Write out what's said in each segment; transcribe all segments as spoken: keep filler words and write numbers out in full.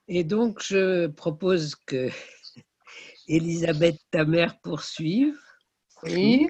Et donc, je propose que Elisabeth, ta mère, poursuive. Oui.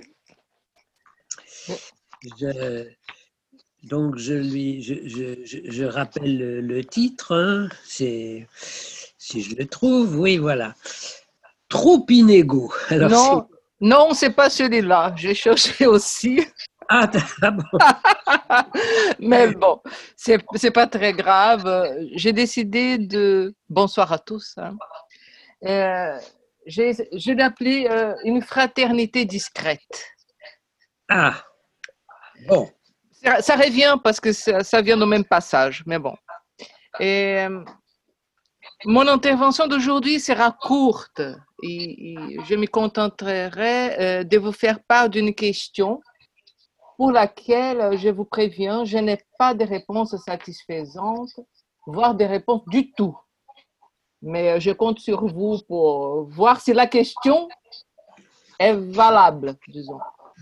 Je, donc, je lui, je, je, je, je rappelle le, le titre. Hein, c'est, si je le trouve, oui, voilà. Trop inégaux. Alors, Non, non, c'est pas celui-là. J'ai cherché aussi. Ah, bon. Mais bon, c'est c'est pas très grave. J'ai décidé de. Bonsoir à tous. Hein. Euh, j'ai, je l'ai appelé euh, une fraternité discrète. Ah, bon. Ça, ça revient parce que ça, ça vient au même passage, mais bon. Et, euh, mon intervention d'aujourd'hui sera courte et, et je me contenterai euh, de vous faire part d'une question pour laquelle, je vous préviens, je n'ai pas de réponse satisfaisante, voire de réponse du tout. Mais je compte sur vous pour voir si la question est valable, disons.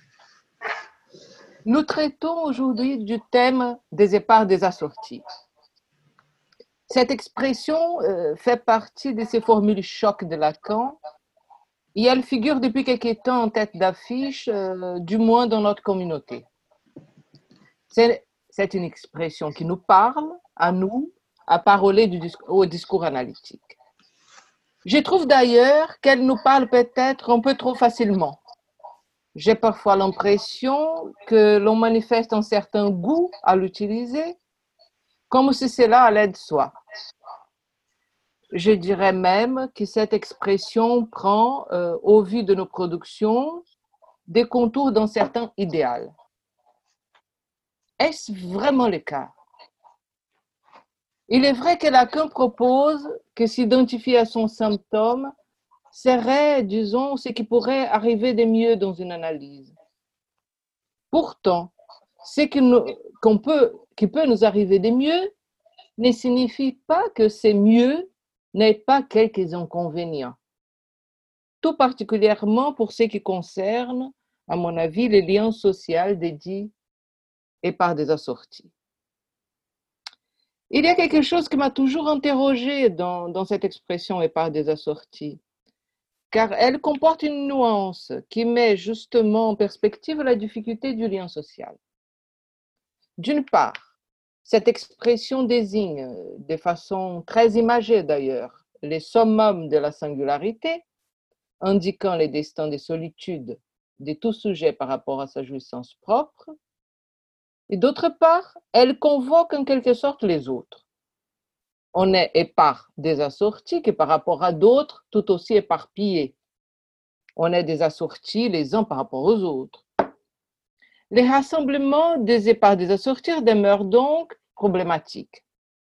Nous traitons aujourd'hui du thème des épargnes des assortis. Cette expression euh, fait partie de ces formules choc de Lacan et elle figure depuis quelque temps en tête d'affiche, euh, du moins dans notre communauté. C'est, c'est une expression qui nous parle, à nous, à paroler du discours, au discours analytique. Je trouve d'ailleurs qu'elle nous parle peut-être un peu trop facilement. J'ai parfois l'impression que l'on manifeste un certain goût à l'utiliser, comme si cela allait de soi. Je dirais même que cette expression prend, euh, au vu de nos productions, des contours d'un certain idéal. Est-ce vraiment le cas? Il est vrai que Lacan propose que s'identifier à son symptôme serait, disons, ce qui pourrait arriver de mieux dans une analyse. Pourtant, ce qui, nous, qu'on peut, qui peut nous arriver de mieux ne signifie pas que c'est mieux n'ait pas quelques inconvénients. Tout particulièrement pour ce qui concerne, à mon avis, les liens sociaux dédiés et par des assortis. Il y a quelque chose qui m'a toujours interrogée dans, dans cette expression et par des assortis, car elle comporte une nuance qui met justement en perspective la difficulté du lien social. D'une part, cette expression désigne, de façon très imagée d'ailleurs, les summums de la singularité, indiquant les destins des solitudes de tout sujet par rapport à sa jouissance propre. Et d'autre part, elle convoque en quelque sorte les autres. On est épars des assortis que par rapport à d'autres, tout aussi éparpillés. On est des assortis les uns par rapport aux autres. Les rassemblements des épars des assortis demeurent donc problématiques.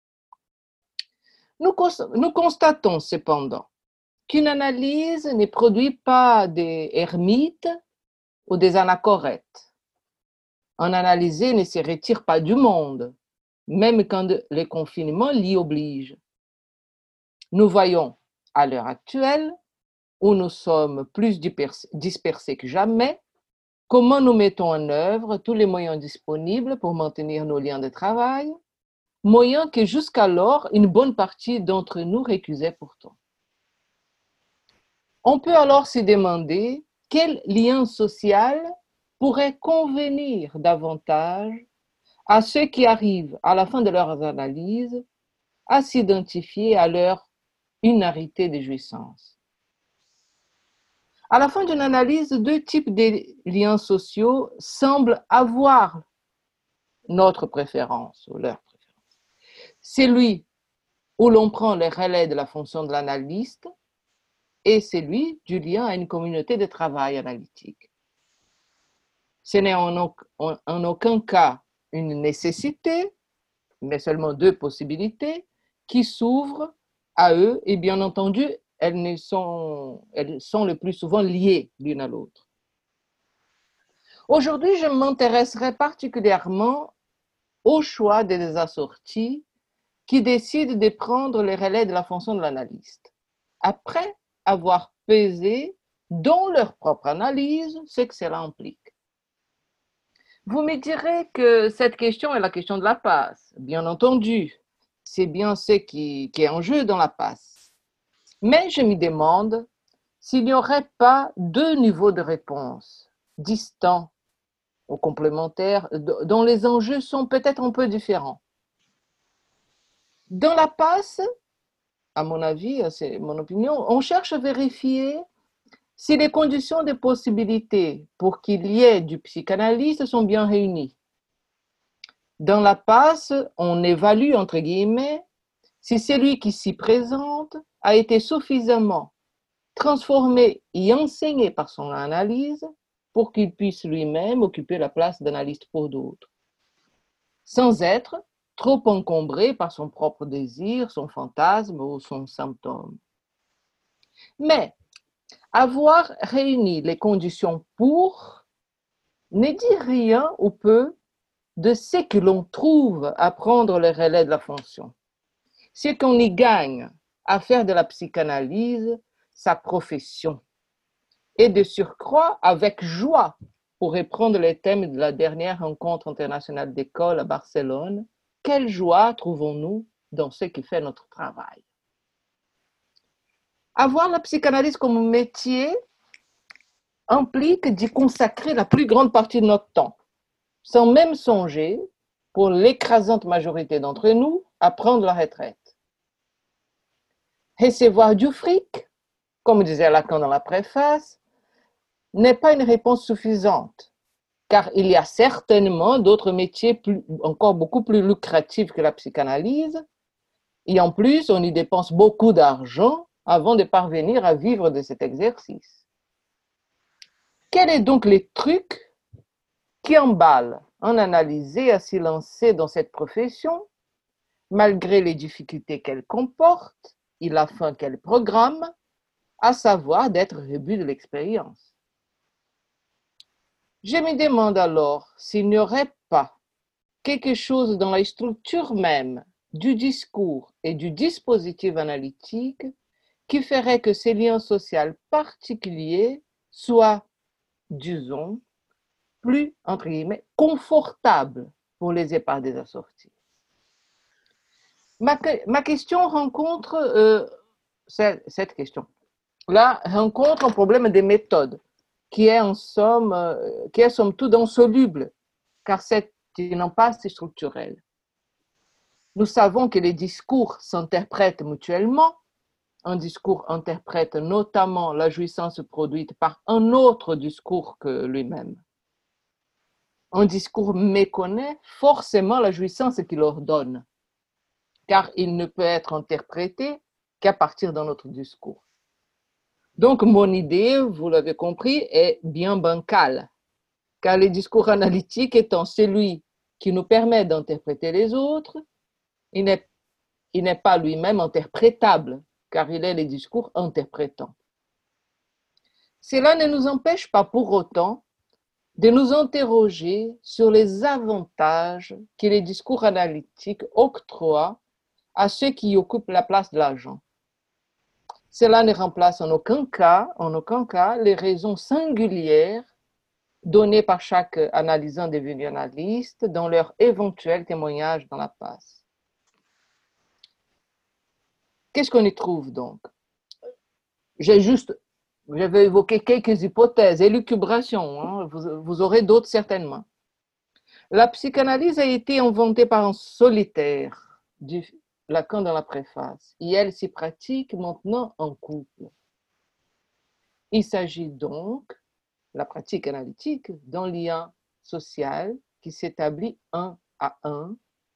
Nous, nous constatons cependant qu'une analyse ne produit pas des ermites ou des anachorètes. Un analysé ne se retire pas du monde, même quand les confinements l'y obligent. Nous voyons, à l'heure actuelle, où nous sommes plus dispersés que jamais, comment nous mettons en œuvre tous les moyens disponibles pour maintenir nos liens de travail, moyens que jusqu'alors une bonne partie d'entre nous récusaient pourtant. On peut alors se demander quel lien social pourrait convenir davantage à ceux qui arrivent à la fin de leurs analyses à s'identifier à leur unarité de jouissance. À la fin d'une analyse, deux types de liens sociaux semblent avoir notre préférence ou leur préférence. Celui où l'on prend les relais de la fonction de l'analyste et celui du lien à une communauté de travail analytique. Ce n'est en, en aucun cas une nécessité, mais seulement deux possibilités qui s'ouvrent à eux et bien entendu, elles, ne sont, elles sont le plus souvent liées l'une à l'autre. Aujourd'hui, je m'intéresserai particulièrement au choix des assortis qui décident de prendre les relais de la fonction de l'analyste, après avoir pesé dans leur propre analyse ce que cela implique. Vous me direz que cette question est la question de la passe, bien entendu. c'est bien ce qui, qui est en jeu dans la passe. Mais je me demande s'il n'y aurait pas deux niveaux de réponse distants ou complémentaires, dont les enjeux sont peut-être un peu différents. Dans la passe, à mon avis, c'est mon opinion, on cherche à vérifier si les conditions de possibilité pour qu'il y ait du psychanalyste sont bien réunies. Dans la passe, on évalue, entre guillemets, si celui qui s'y présente a été suffisamment transformé et enseigné par son analyse pour qu'il puisse lui-même occuper la place d'analyste pour d'autres, sans être trop encombré par son propre désir, son fantasme ou son symptôme. Mais avoir réuni les conditions pour ne dit rien ou peu de ce que l'on trouve à prendre le relais de la fonction. Ce qu'on y gagne à faire de la psychanalyse sa profession. Et de surcroît, avec joie, pour reprendre les thèmes de la dernière rencontre internationale d'école à Barcelone, quelle joie trouvons-nous dans ce qui fait notre travail? Avoir la psychanalyse comme métier implique d'y consacrer la plus grande partie de notre temps, sans même songer, pour l'écrasante majorité d'entre nous, à prendre la retraite. Recevoir du fric, comme disait Lacan dans la préface, n'est pas une réponse suffisante, car il y a certainement d'autres métiers plus, encore beaucoup plus lucratifs que la psychanalyse, et en plus, on y dépense beaucoup d'argent avant de parvenir à vivre de cet exercice. Quel est donc le truc qui emballe un analysé à s'y lancer dans cette profession, malgré les difficultés qu'elle comporte et la fin qu'elle programme, à savoir d'être rebu de l'expérience? Je me demande alors s'il n'y aurait pas quelque chose dans la structure même du discours et du dispositif analytique qui ferait que ces liens sociaux particuliers soient, disons, plus, entre guillemets, confortables pour les épargnés assortis. Ma, ma question rencontre, euh, cette question, là, rencontre un problème des méthodes, qui est en somme, euh, qui est somme toute insoluble, car c'est une impasse structurelle. Nous savons que les discours s'interprètent mutuellement. Un discours interprète notamment la jouissance produite par un autre discours que lui-même. Un discours méconnaît forcément la jouissance qu'il ordonne, car il ne peut être interprété qu'à partir d'un autre discours. Donc, mon idée, vous l'avez compris, est bien bancale, car le discours analytique étant celui qui nous permet d'interpréter les autres, il n'est, il n'est pas lui-même interprétable, car il est le discours interprétant. Cela ne nous empêche pas pour autant de nous interroger sur les avantages que les discours analytiques octroient à ceux qui occupent la place de l'agent. Cela ne remplace en aucun cas, en aucun cas, les raisons singulières données par chaque analysant devenu analyste dans leur éventuel témoignage dans la passe. Qu'est-ce qu'on y trouve donc? J'ai juste, je vais évoquer quelques hypothèses, élucubrations, hein, vous, vous aurez d'autres certainement. La psychanalyse a été inventée par un solitaire, du Lacan dans la préface, et elle s'y pratique maintenant en couple. Il s'agit donc, la pratique analytique, d'un lien social qui s'établit un à un,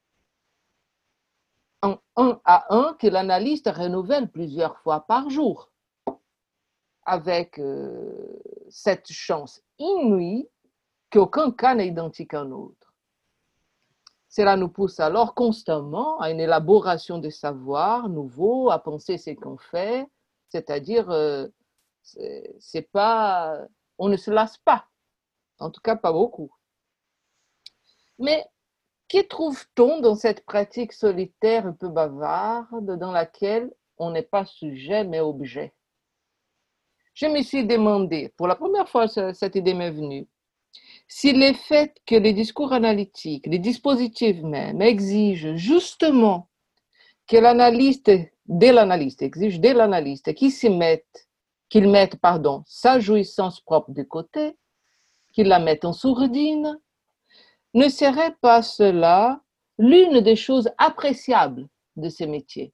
un un à un que l'analyste renouvelle plusieurs fois par jour, avec euh, cette chance inouïe qu'aucun cas n'est identique à un autre. Cela nous pousse alors constamment à une élaboration des savoirs nouveaux, à penser ce qu'on fait, c'est-à-dire, euh, c'est, c'est pas, on ne se lasse pas, en tout cas pas beaucoup. Mais qu'y trouve-t-on dans cette pratique solitaire un peu bavarde dans laquelle on n'est pas sujet mais objet? Je me suis demandé, pour la première fois cette idée m'est venue, si le fait que les discours analytiques, les dispositifs même, exigent justement que l'analyste, dès l'analyste, exige dès l'analyste qu'il s'y mette, qu'il mette, pardon, sa jouissance propre de côté, qu'il la mette en sourdine, ne serait pas cela l'une des choses appréciables de ce métier?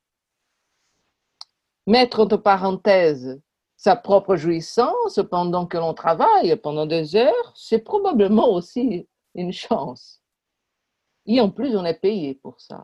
Mettre entre parenthèses sa propre jouissance pendant que l'on travaille, pendant des heures, c'est probablement aussi une chance. Et en plus, on est payé pour ça.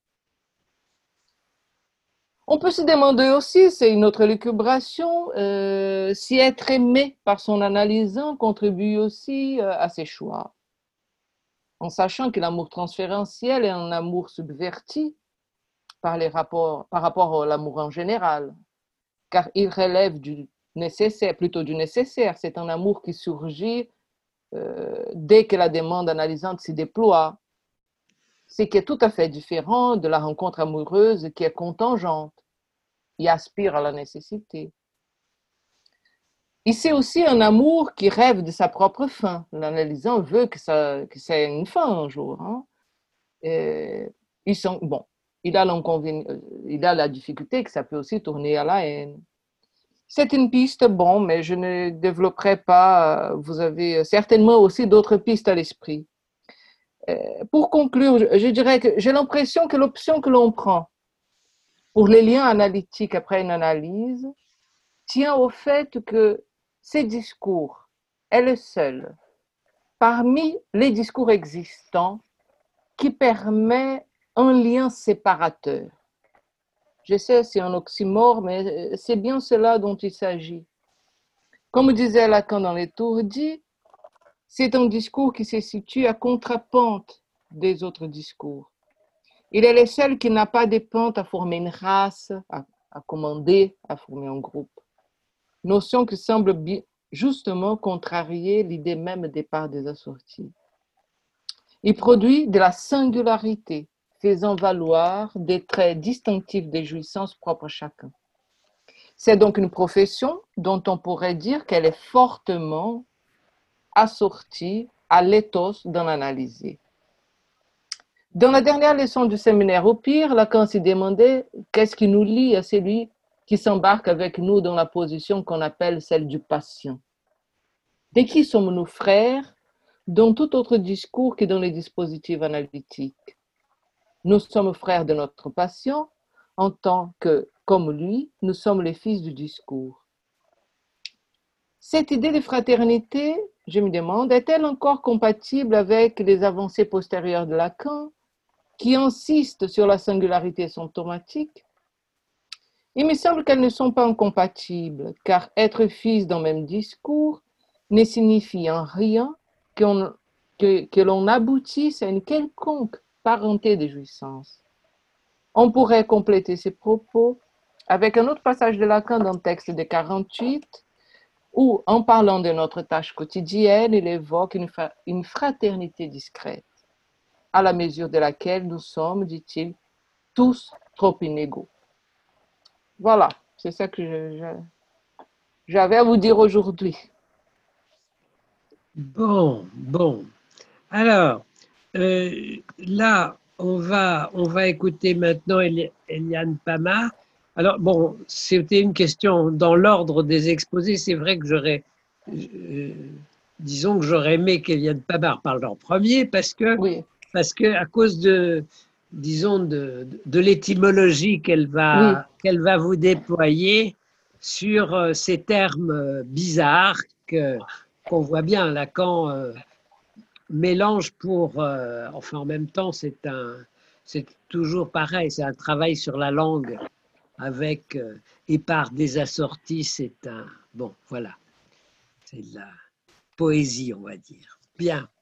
On peut se demander aussi, c'est une autre lucubration, euh, si être aimé par son analysant contribue aussi euh, à ses choix. En sachant que l'amour transférentiel est un amour subverti par, les rapports, par rapport à l'amour en général, car il relève du nécessaire, plutôt du nécessaire. C'est un amour qui surgit euh, dès que la demande analysante s'y déploie, ce qui est tout à fait différent de la rencontre amoureuse qui est contingente et aspire à la nécessité. Et c'est aussi un amour qui rêve de sa propre fin. L'analysant veut que ça, que ça ait une fin un jour. Hein. Et ils sont, bon, il a, il a la difficulté que ça peut aussi tourner à la haine. C'est une piste, bon, mais je ne développerai pas. Vous avez certainement aussi d'autres pistes à l'esprit. Pour conclure, je dirais que j'ai l'impression que l'option que l'on prend pour les liens analytiques après une analyse tient au fait que ces discours est le seul parmi les discours existants qui permet un lien séparateur. Je sais, c'est un oxymore, mais c'est bien cela dont il s'agit. Comme disait Lacan dans l'Étourdi, c'est un discours qui se situe à contre-pente des autres discours. Il est le seul qui n'a pas de pente à former une race, à, à commander, à former un groupe. Notion qui semble justement contrarier l'idée même départ des assortis. Il produit de la singularité, faisant valoir des traits distinctifs des jouissances propres à chacun. C'est donc une profession dont on pourrait dire qu'elle est fortement assortie à l'éthos d'en analyser. Dans la dernière leçon du séminaire au pire, Lacan s'est demandé qu'est-ce qui nous lie à celui qui s'embarque avec nous dans la position qu'on appelle celle du patient. De qui sommes-nous frères dans tout autre discours que dans les dispositifs analytiques? Nous sommes frères de notre patient en tant que, comme lui, nous sommes les fils du discours. Cette idée de fraternité, je me demande, est-elle encore compatible avec les avancées postérieures de Lacan qui insistent sur la singularité symptomatique? Il me semble qu'elles ne sont pas incompatibles, car être fils d'un même discours ne signifie en rien qu'on, que, que l'on aboutisse à une quelconque parenté de jouissance. On pourrait compléter ces propos avec un autre passage de Lacan dans le texte de quarante-huit, où, en parlant de notre tâche quotidienne, il évoque une, une fraternité discrète, à la mesure de laquelle nous sommes, dit-il, tous trop inégaux. Voilà, c'est ça que je, je, j'avais à vous dire aujourd'hui. Bon, bon. Alors, euh, là, on va, on va écouter maintenant Eliane Pamart. Alors, bon, c'était une question dans l'ordre des exposés. C'est vrai que j'aurais, euh, disons que j'aurais aimé qu'Eliane Pamart parle en premier parce que, oui. parce que à cause de, disons, de, de l'étymologie qu'elle va, oui. qu'elle va vous déployer sur ces termes bizarres que, qu'on voit bien, Lacan euh, mélange pour, euh, enfin en même temps, c'est un, c'est toujours pareil, c'est un travail sur la langue avec euh, et par des assortis, c'est un, bon, voilà, c'est de la poésie, on va dire. Bien.